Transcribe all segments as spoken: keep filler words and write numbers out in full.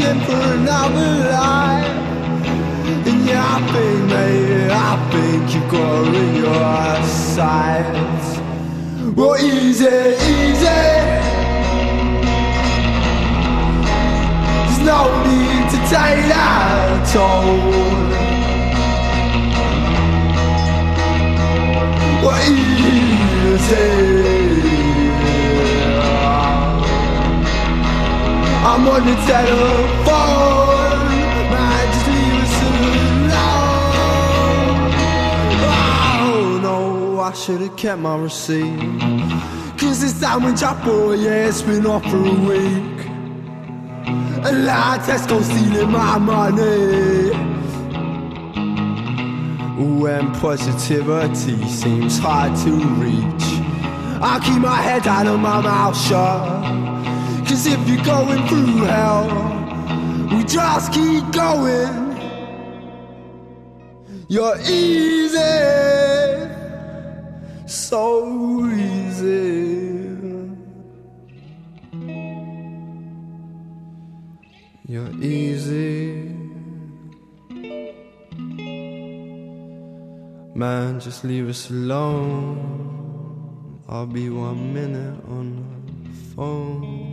searching for another life. And yeah, I think, mate, I think you've got it in your sights. Well, easy, easy. There's no need to take that toll. Well, easy. I'm on the telephone, man, just leave us alone. Oh no, I should've kept my receipt, cause this sandwich I bought, yeah, it's been off for a week. And now Tesco stealing my money. When positivity seems hard to reach, I keep my head down and my mouth shut. Cause if you're going through hell, we just keep going. You're easy, so easy. You're easy. Man, just leave us alone. I'll be one minute on the phone.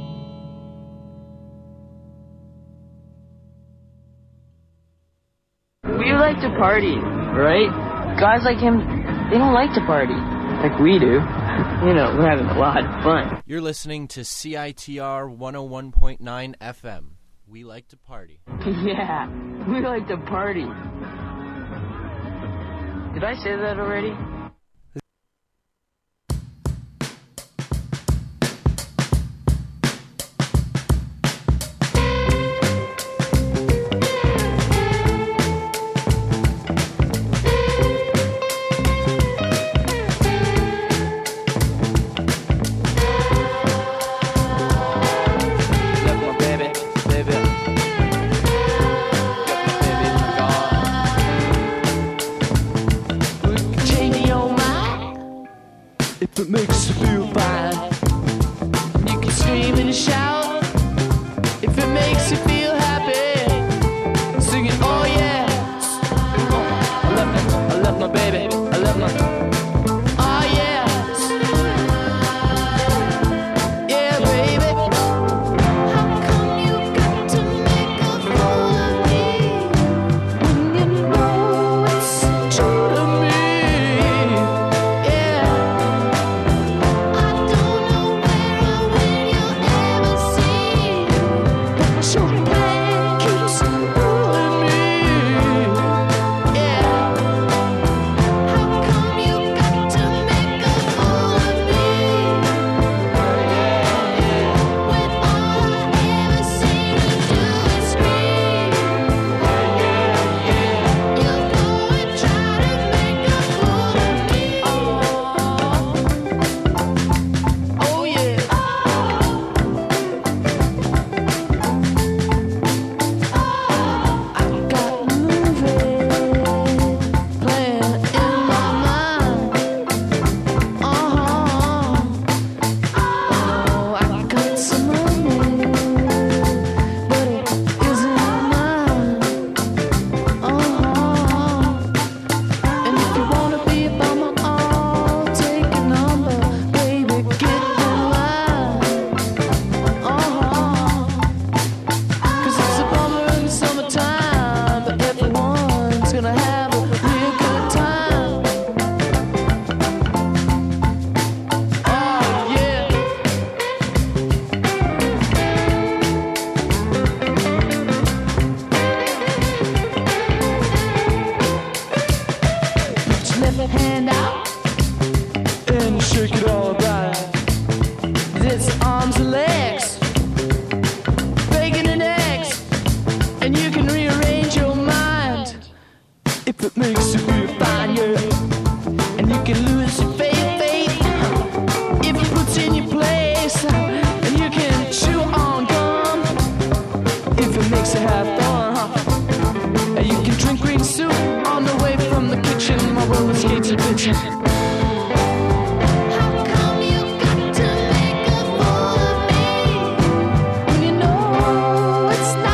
We like to party, right? Guys like him, they don't like to party like we do. You know, we're having a lot of fun. You're listening to C I T R one oh one point nine F M. We like to party. Yeah, we like to party. Did I say that already? It makes you feel fine. You can scream and shout if it makes you feel happy. Singing, oh yeah. I love my, I love my baby. I love my, oh yeah. Yeah, baby. How come you got to make a fool of me when you know it's true to me? It's not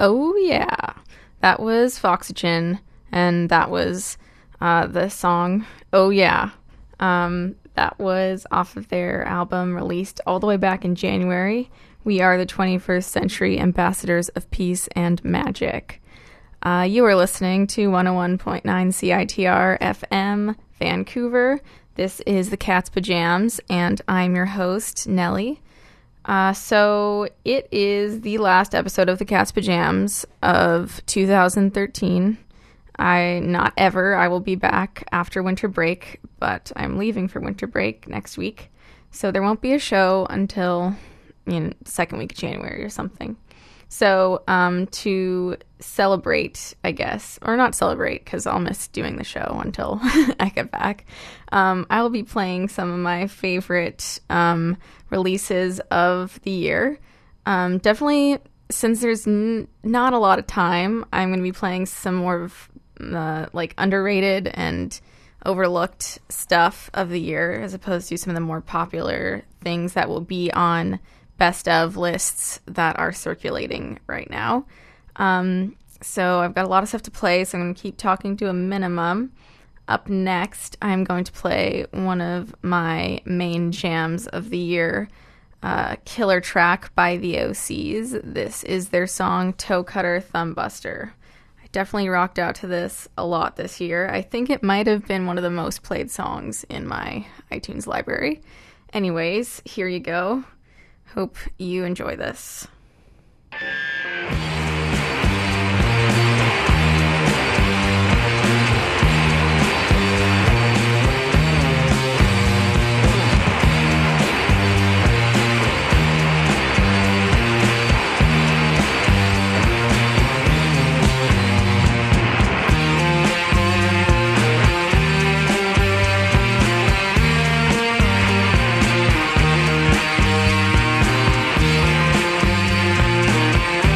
Oh yeah, that was Foxygen, and that was uh, the song Oh Yeah. Um, that was off of their album released all the way back in January. We are the twenty-first century ambassadors of peace and magic. Uh, you are listening to one oh one point nine C I T R F M, Vancouver. This is the Cat's Pajams, and I'm your host, Nellie. Uh, so it is the last episode of the Cat's Pajams of two thousand thirteen. I, not ever, I will be back after winter break, but I'm leaving for winter break next week. So there won't be a show until, you know, second week of January or something. So um, to celebrate, I guess, or not celebrate, because I'll miss doing the show until I get back, um, I will be playing some of my favorite um, releases of the year. Um, definitely, since there's n- not a lot of time, I'm going to be playing some more of uh, like underrated and overlooked stuff of the year, as opposed to some of the more popular things that will be on best of lists that are circulating right now. Um, so I've got a lot of stuff to play, so I'm going to keep talking to a minimum. Up next, I'm going to play one of my main jams of the year, uh, Killer Track by the O Cs. This is their song Toe Cutter Thumb Buster. I definitely rocked out to this a lot this year. I think it might have been one of the most played songs in my iTunes library. Anyways, here you go. Hope you enjoy this. Thank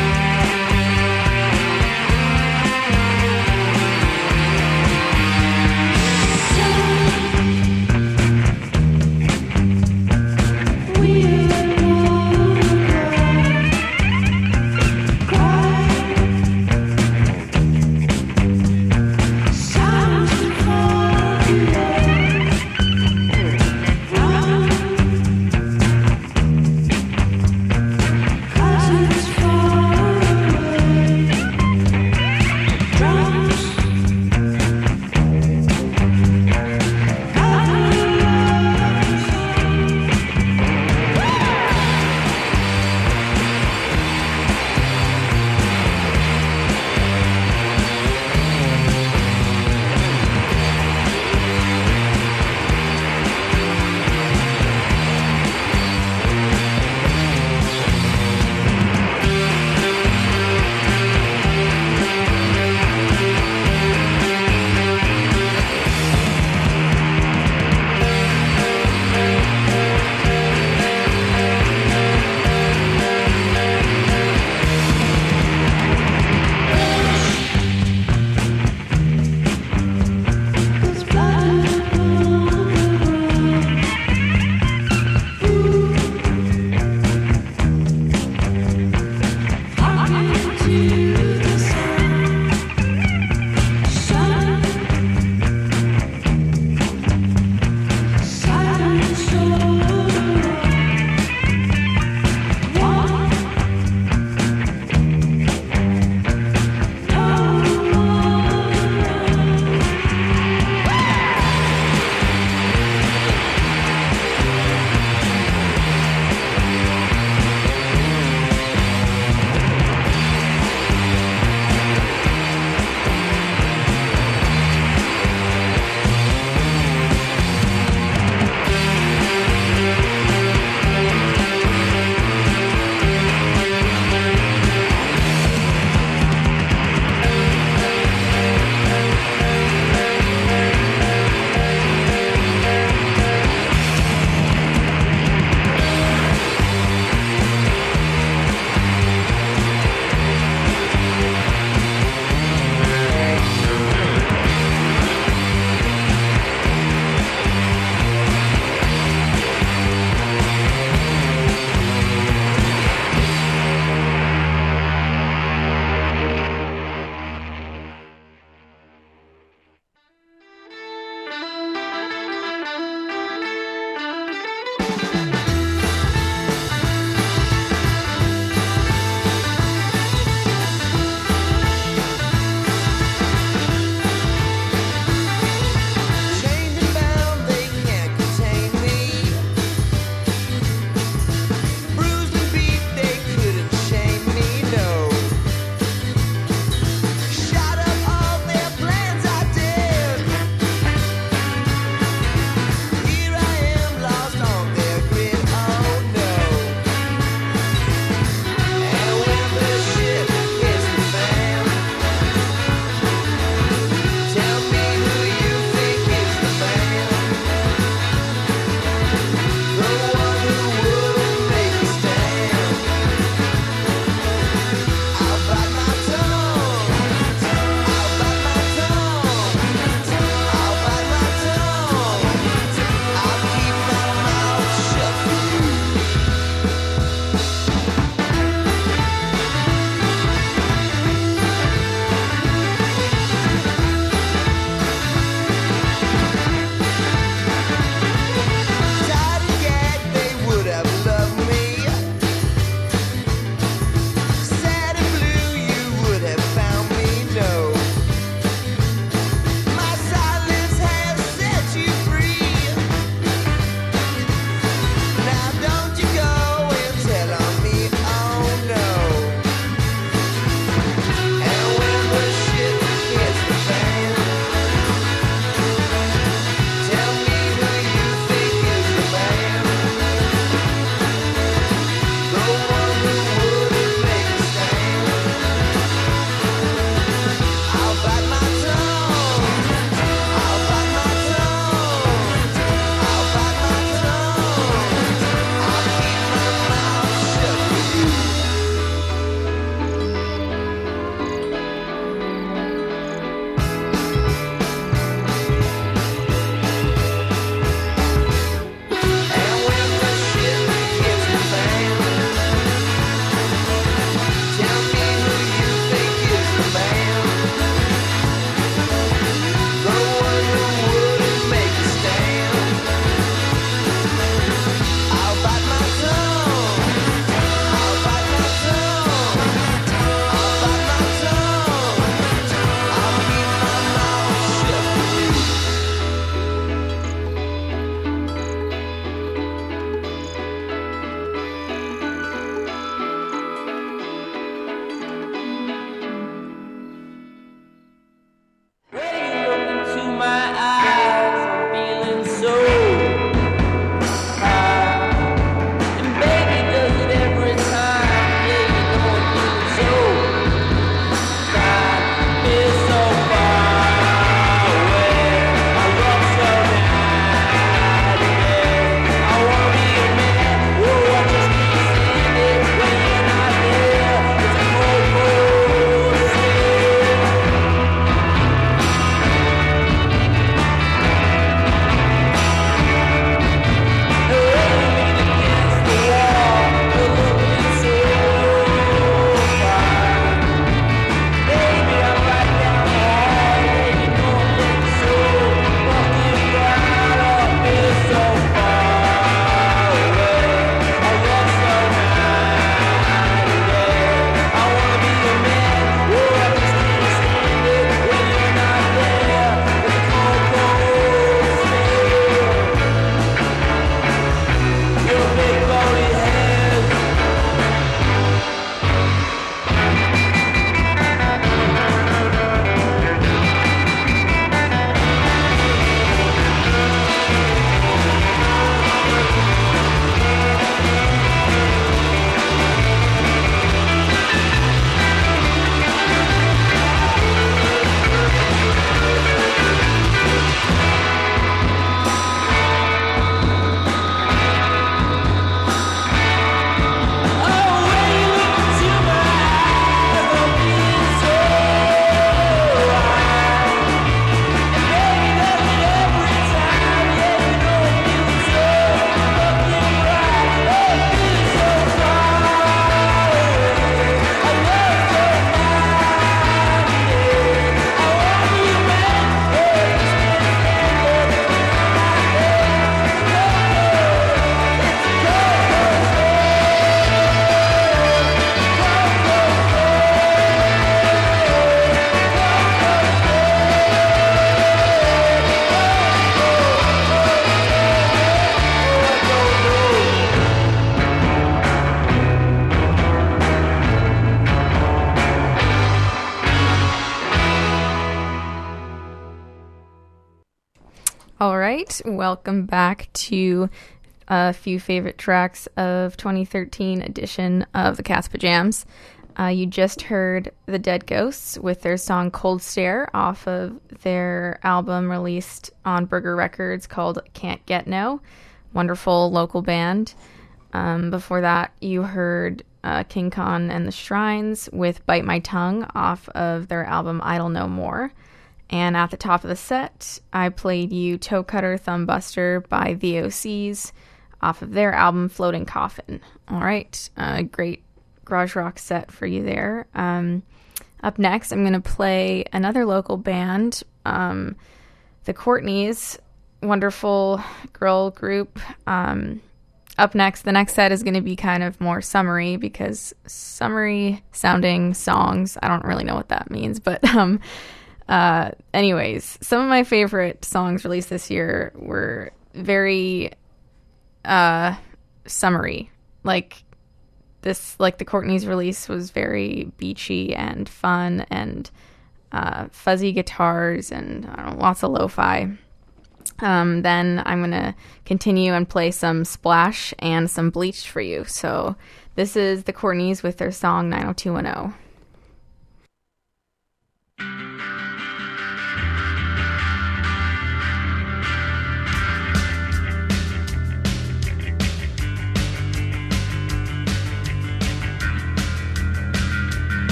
right, welcome back to a few favorite tracks of twenty thirteen edition of the Cat's Pajamas. Uh, you just heard The Dead Ghosts with their song Cold Stare off of their album released on Burger Records called Can't Get No. Wonderful local band. Um, before that, you heard uh, King Khan and the Shrines with Bite My Tongue off of their album Idle No More. And at the top of the set, I played you Toe Cutter Thumb Buster by The O Cs off of their album Floating Coffin. All right, uh, great garage rock set for you there. Um, up next, I'm going to play another local band, um, the Courtneys, wonderful girl group. Um, up next, the next set is going to be kind of more summery because summery sounding songs, I don't really know what that means, but um, uh, anyways, some of my favorite songs released this year were very uh, summery. Like this, like the Courtneys release was very beachy and fun and uh, fuzzy guitars and I don't know, lots of lo-fi. Um, then I'm going to continue and play some Splash and some Bleached for you. So this is the Courtneys with their song nine oh two one oh.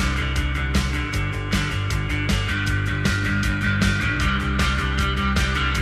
Thank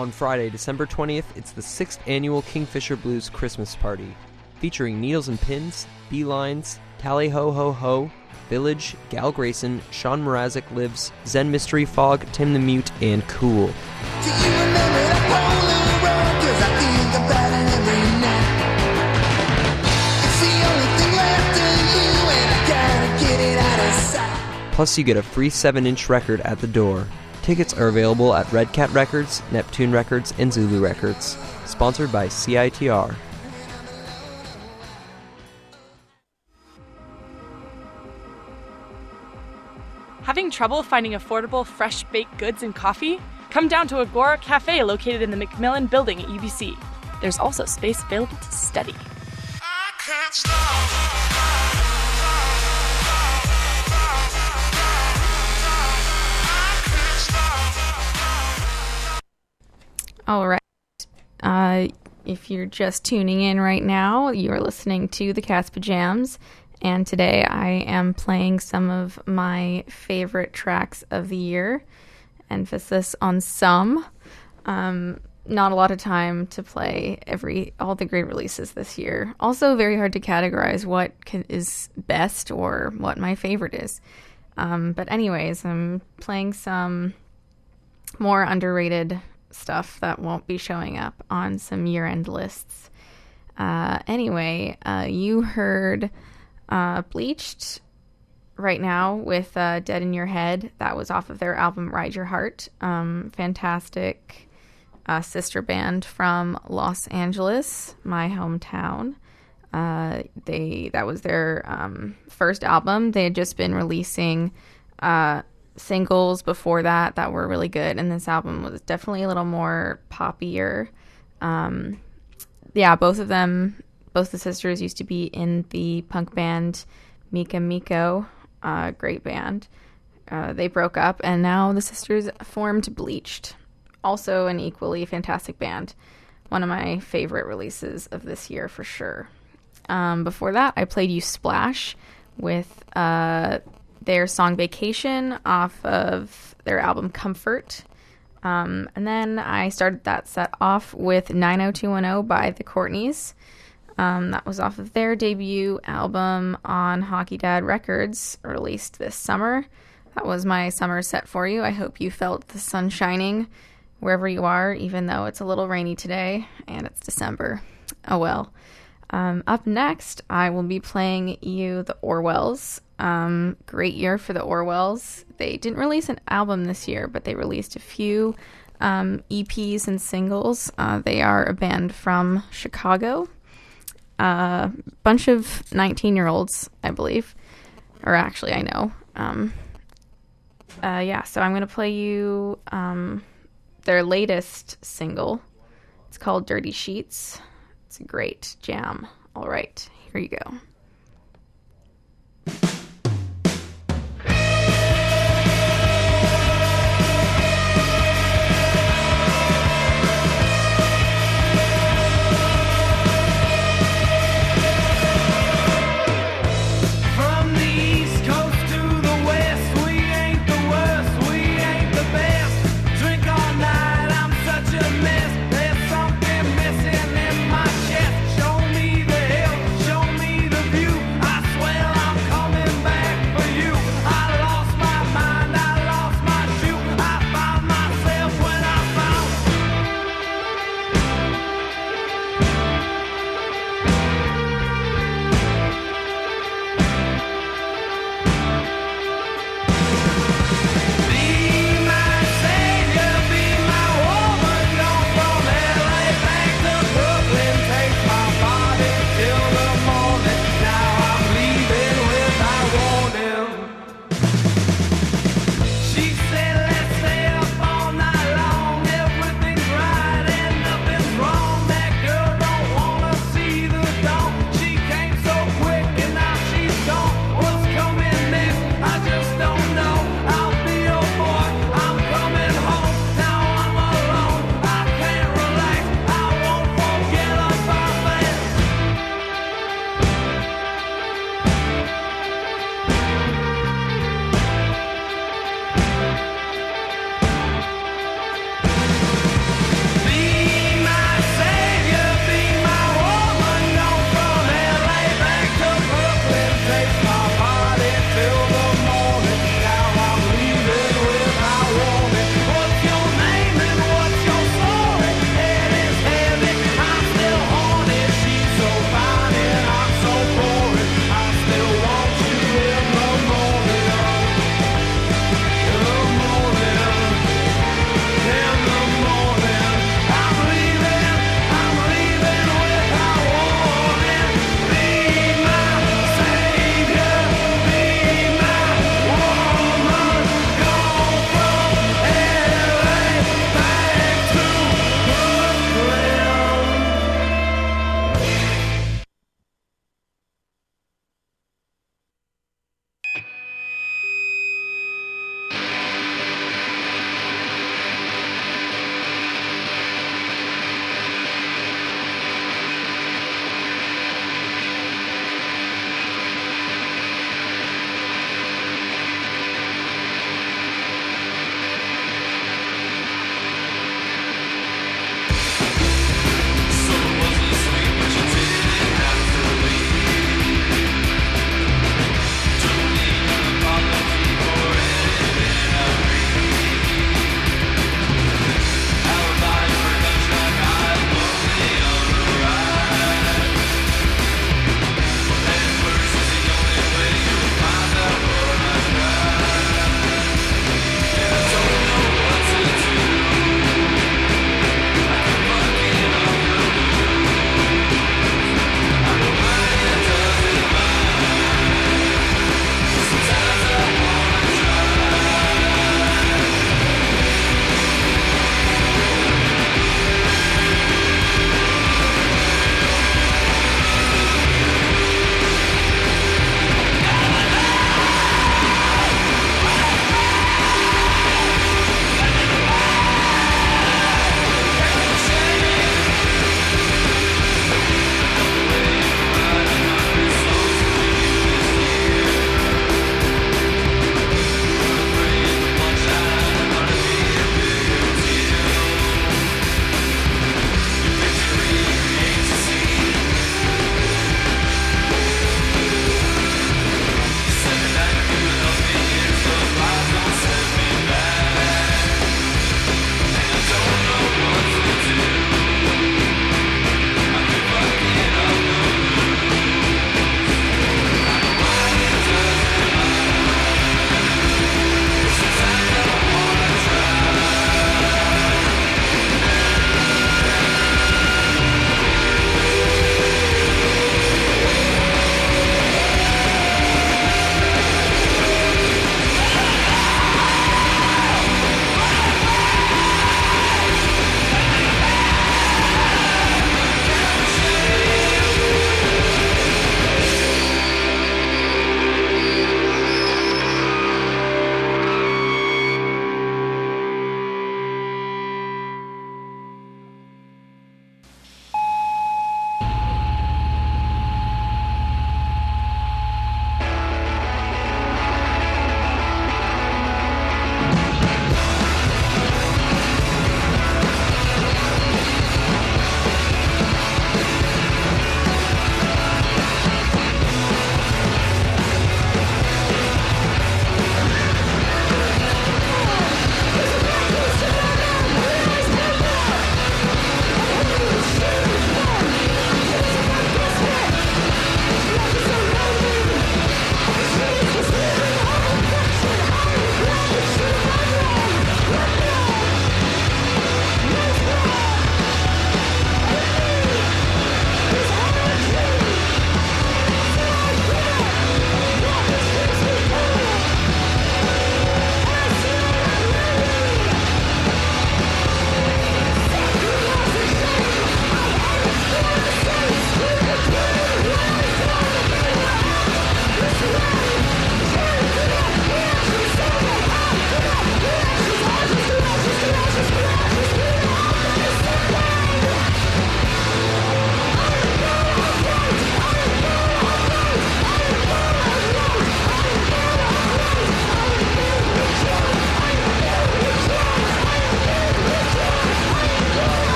On Friday, December twentieth, it's the sixth annual Kingfisher Blues Christmas Party, featuring Needles and Pins, Beelines, Tally Ho Ho Ho, Village, Gal Grayson, Sean Mrazek Lives, Zen Mystery Fog, Tim the Mute, and Cool. Do you remember that Polaroid? 'Cause I think about it every night. It's the only thing left of you, and I gotta get it out of sight. Plus, you get a free seven inch record at the door. Tickets are available at Red Cat Records, Neptune Records, and Zulu Records. Sponsored by C I T R. Having trouble finding affordable, fresh-baked goods and coffee? Come down to Agora Cafe located in the McMillan Building at U B C. There's also space available to study. I can't stop. All right. Uh, if you're just tuning in right now, you're listening to the Cat's Pajams, and today I am playing some of my favorite tracks of the year. Emphasis on some. Um, not a lot of time to play every all the great releases this year. Also, very hard to categorize what can, is best or what my favorite is. Um, but anyways, I'm playing some more underrated stuff that won't be showing up on some year-end lists. Uh, anyway, uh, you heard uh, Bleached right now with uh, Dead in Your Head. That was off of their album Ride Your Heart. Um, fantastic uh, sister band from Los Angeles, my hometown. Uh, they that was their um, first album. They had just been releasing uh, singles before that that were really good, and this album was definitely a little more poppier. Um, yeah, both of them, both the sisters used to be in the punk band Mika Miko, uh, great band. Uh, they broke up, and now the sisters formed Bleached, also an equally fantastic band. One of my favorite releases of this year for sure. Um, before that, I played you Splash with uh, their song Vacation off of their album Comfort. Um, and then I started that set off with nine oh two one oh by the Courtneys. Um, that was off of their debut album on Hockey Dad Records, released this summer. That was my summer set for you. I hope you felt the sun shining wherever you are, even though it's a little rainy today and it's December. Oh well. Um, up next, I will be playing you the Orwells. Um, great year for the Orwells. They didn't release an album this year, but they released a few um, E Ps and singles. Uh, they are a band from Chicago. A uh, bunch of nineteen-year-olds, I believe. Or actually, I know. Um, uh, yeah, so I'm going to play you um, their latest single. It's called Dirty Sheets. It's a great jam. All right, here you go. Show me the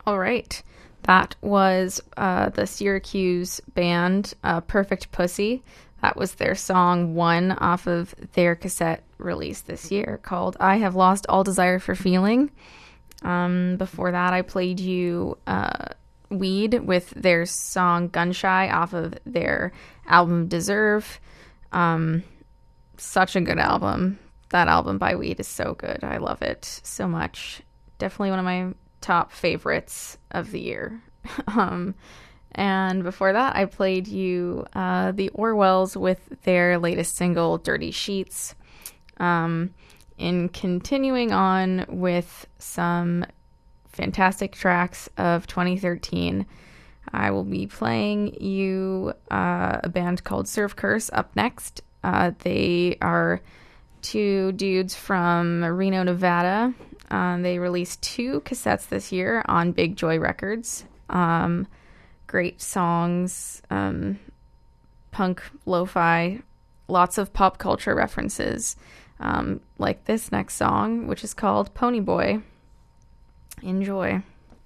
All right. That was uh, the Syracuse band, uh, Perfect Pussy. That was their song One off of their cassette release this year called I Have Lost All Desire for Feeling. Um, before that, I played you uh, Weed with their song Gunshy off of their album Deserve. Um, such a good album. That album by Weed is so good. I love it so much. Definitely one of my top favorites of the year. um, and before that, I played you uh, the Orwells with their latest single, Dirty Sheets. Um, in continuing on with some fantastic tracks of twenty thirteen, I will be playing you uh, a band called Surf Curse up next. Uh, they are two dudes from Reno, Nevada. Um, they released two cassettes this year on Big Joy Records. Um, great songs, um, punk, lo-fi, lots of pop culture references, um, like this next song, which is called Pony Boy. Enjoy.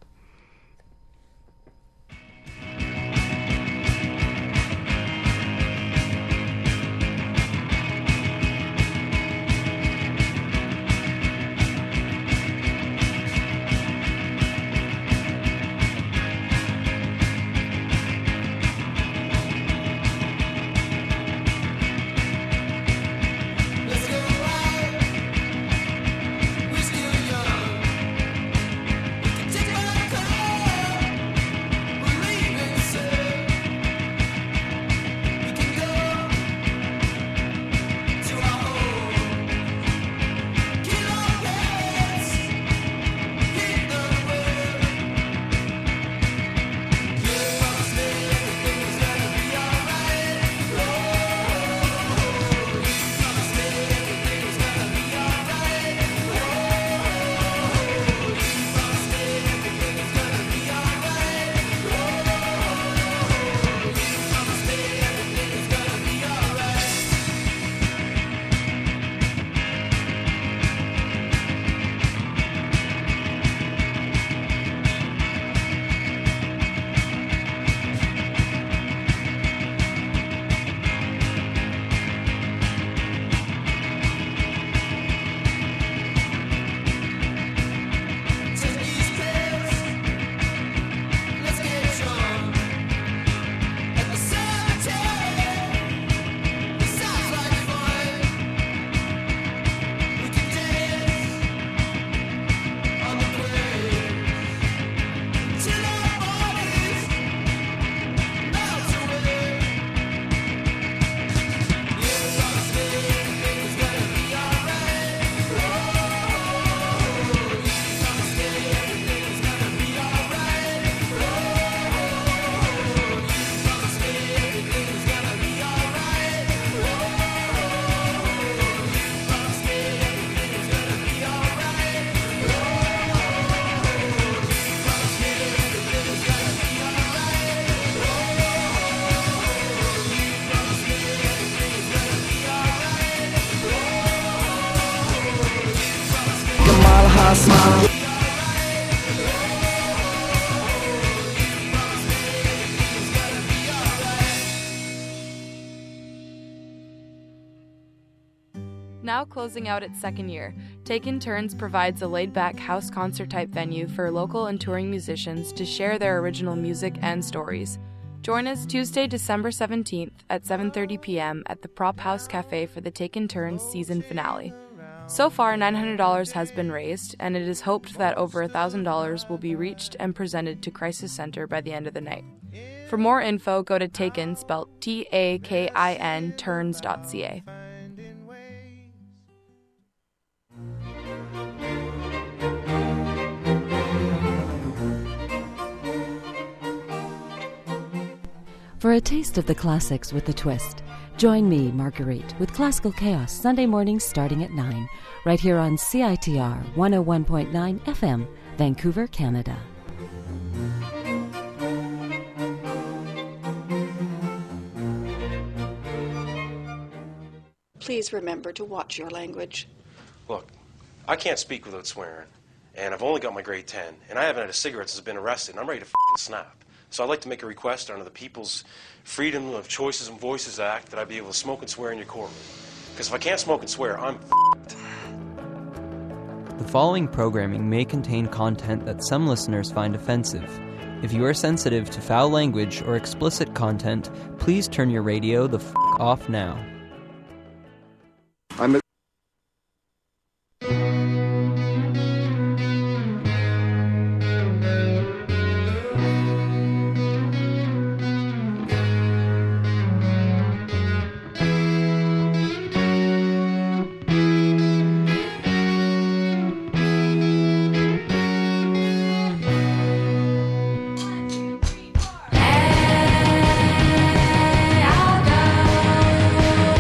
Now closing out its second year, Taken Turns provides a laid-back house concert-type venue for local and touring musicians to share their original music and stories. Join us Tuesday, December seventeenth at seven thirty p.m. at the Prop House Cafe for the Taken Turns season finale. So far, nine hundred dollars has been raised, and it is hoped that over one thousand dollars will be reached and presented to Crisis Center by the end of the night. For more info, go to Taken, spelled T A K I N, turns dot c a. For a taste of the classics with a twist, join me, Marguerite, with Classical Chaos Sunday mornings starting at nine, right here on C I T R one oh one point nine F M, Vancouver, Canada. Please remember to watch your language. Look, I can't speak without swearing. and I've only got my grade ten, and I haven't had a cigarette since I've been arrested, and I'm ready to f***ing snap. So I'd like to make a request under the People's Freedom of Choices and Voices Act that I be able to smoke and swear in your courtroom. Because if I can't smoke and swear, I'm f***ed. The following programming may contain content that some listeners find offensive. If you are sensitive to foul language or explicit content, please turn your radio the f*** off now. I'm a Hey, I'll go.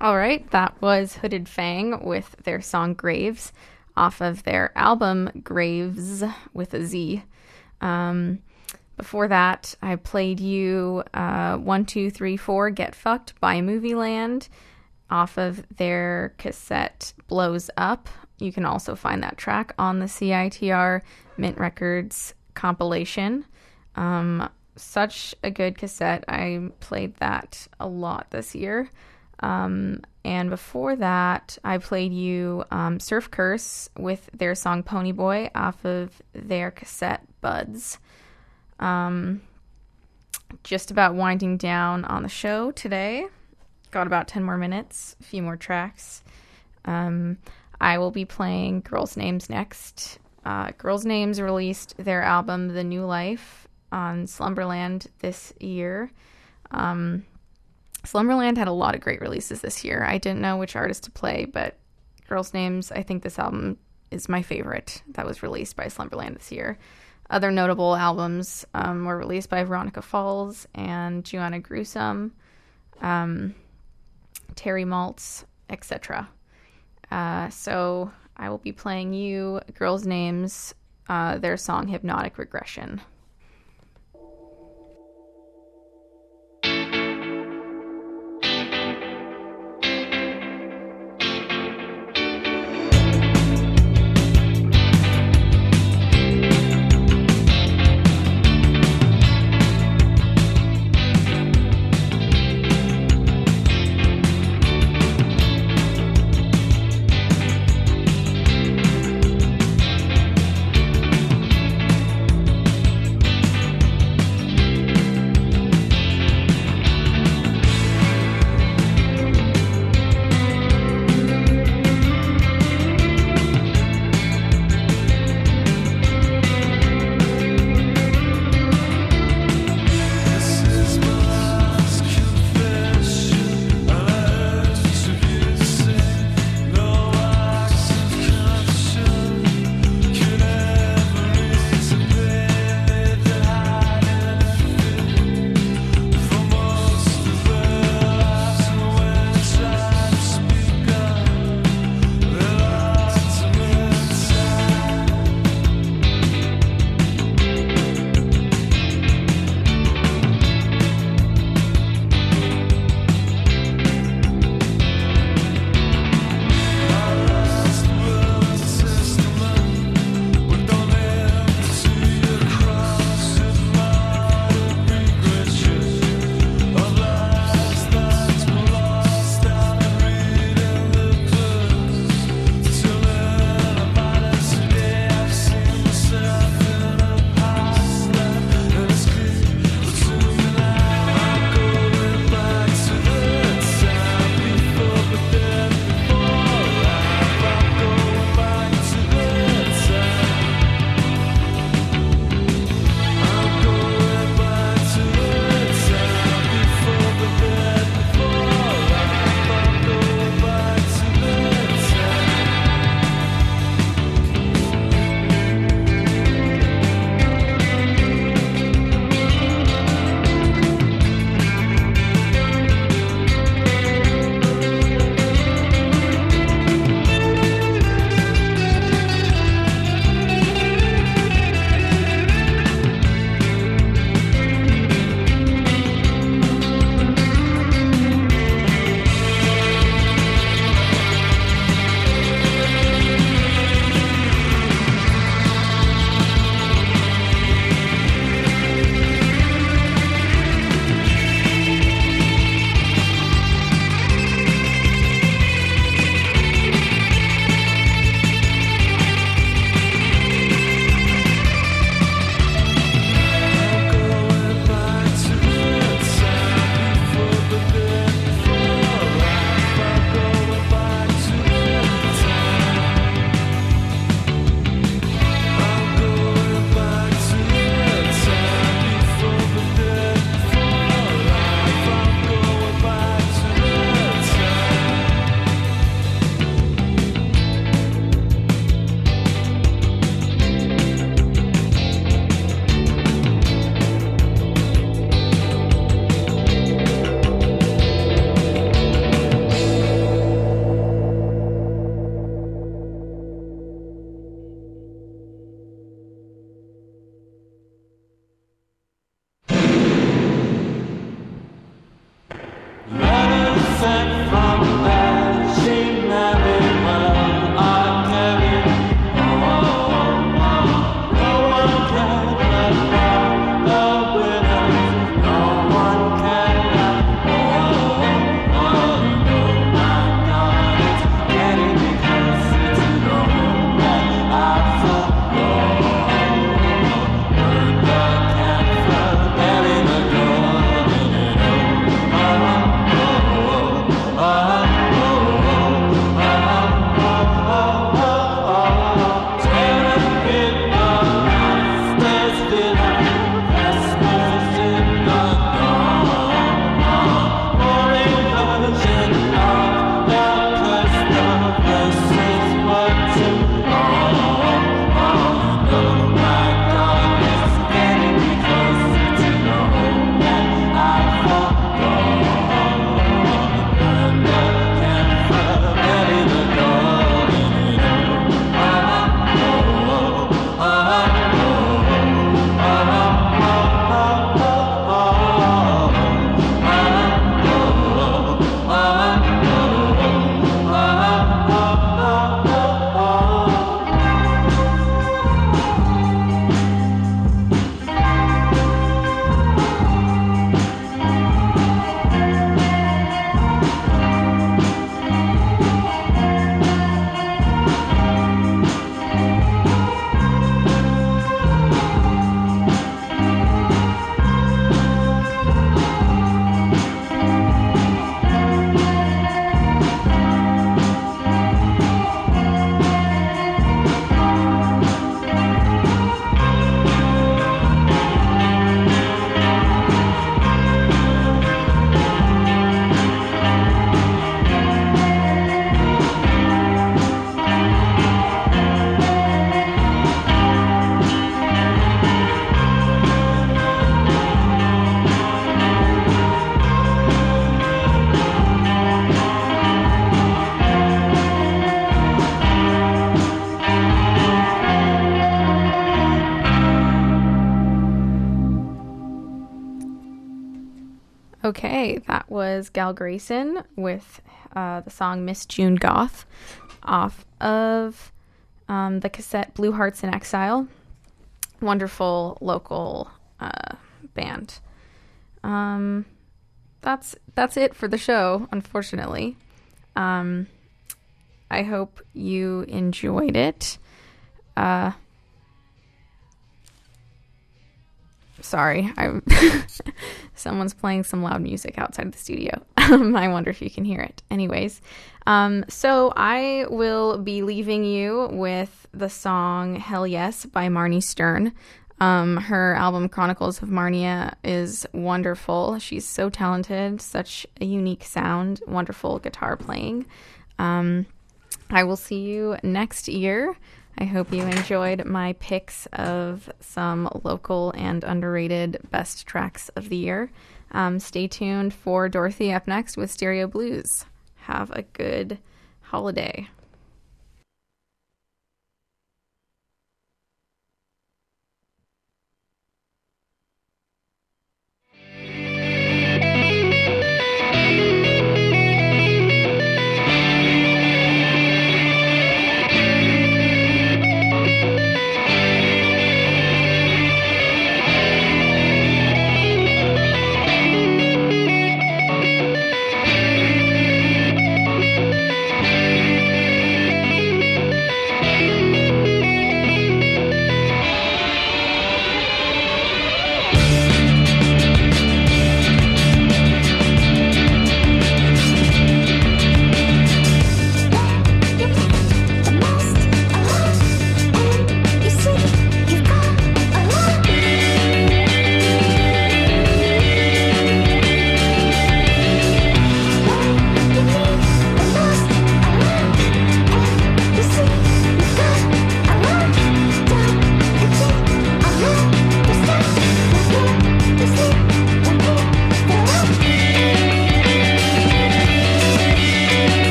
All right, that was Hooded Fang with their song Graves off of their album Graves with a Z. Um, before that, I played you uh, one two three four Get Fucked by Movieland off of their cassette Blows Up. You can also find that track on the C I T R Mint Records compilation. Um, such a good cassette. I played that a lot this year. Um, and before that, I played you um, Surf Curse with their song Pony Boy off of their cassette Buds. Um, just about winding down on the show today. Got about ten more minutes, a few more tracks. Um, I will be playing Girls' Names next. Uh, Girls' Names released their album The New Life on Slumberland this year. Um... Slumberland had a lot of great releases this year. I didn't know which artist to play, but Girls' Names, I think this album is my favorite that was released by Slumberland this year. Other notable albums um, were released by Veronica Falls and Joanna Gruesome, um, Terry Maltz, et cetera. Uh, so I will be playing you Girls' Names, uh, their song Hypnotic Regression. Okay, that was Gal Grayson with uh, the song Miss June Goth off of um, the cassette Blue Hearts in Exile. Wonderful local uh, band. Um, that's that's it for the show, unfortunately. Um, I hope you enjoyed it. Uh, sorry, I someone's playing some loud music outside of the studio. I wonder if you can hear it. Anyways, um, so I will be leaving you with the song Hell Yes by Marnie Stern. Um, her album Chronicles of Marnia is wonderful. She's so talented, such a unique sound, wonderful guitar playing. Um, I will see you next year. I hope you enjoyed my picks of some local and underrated best tracks of the year. Um, stay tuned for Dorothy up next with Stereo Blues. Have a good holiday.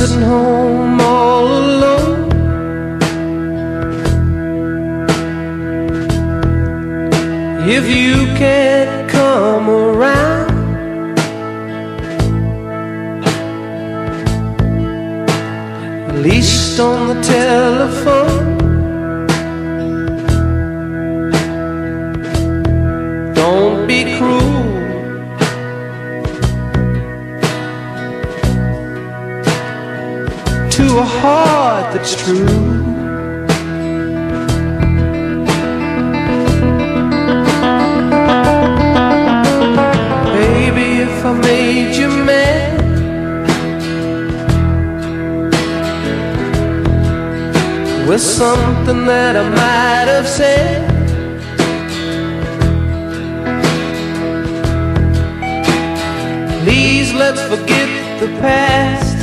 sitting home all alone. If you can't come around, at least on the telephone, don't be cruel to a heart that's true. Baby, if I made you mad, with something that I might have said, please let's forget the past.